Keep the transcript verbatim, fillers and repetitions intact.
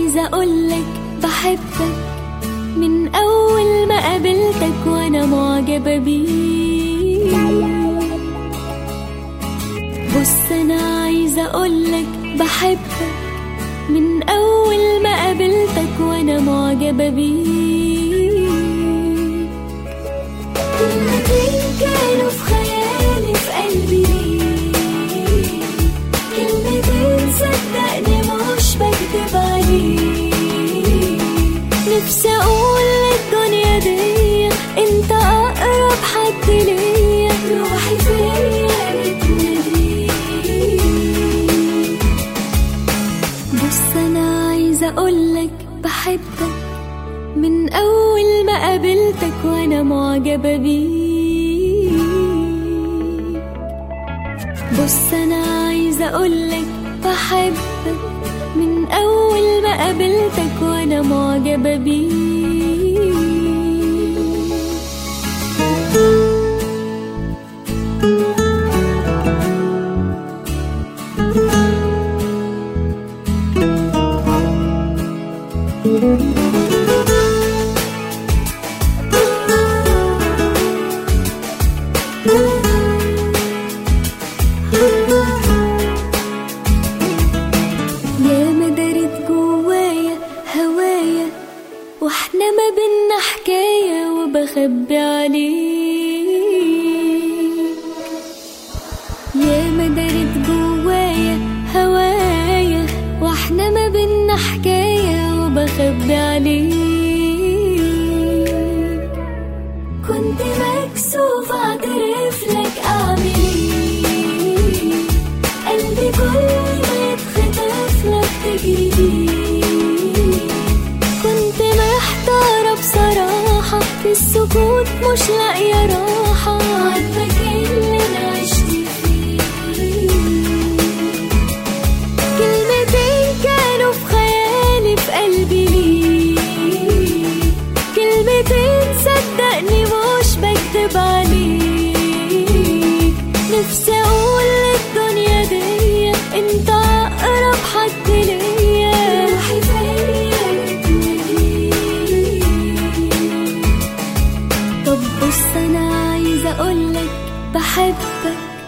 عايزة أقولك بحبك من أول ما قابلتك وأنا معجبة بيك. بص أنا عايزة أقولك بحبك من أول ما قابلتك وأنا معجبة بيك. كلمتين كانوا في خيالي في قلبي ليك، كلمتين صدقني مش بكدب عليك. نفسي أقول للدنيا دي أنت أقرب حد ليا، روحي فيا بتناديك. بص أنا عايزة أقولك بحبك من أول ما قابلتك وأنا معجبة بيك. بص أنا عايزة أقولك بحبك من أول ما قابلتك وأنا معجبة بيك. يا ما دارت جوايا هوايا واحنا ما بينا حكاية وبخبي عليك. يا ما دارت جوايا هوايا واحنا ما بينا حكاية وبخبي عليك. كنت مكسوف اعترف لك اعمل ايه، قلبي كل ما يتخطف لك تجري بيه. كنت محتارة بصراحة في السكوت مش لاقية راحة، عاتبك اللي انا عشت فيه. كلمتين كانوا في خيالي في قلبي ليك، كلمتين صدقني مش بكدب عليك. نفسي اقول للدنيا دي انت اقرب حد ليا، روحي فيا بتناديك. طب بص انا عايزة اقولك بحبك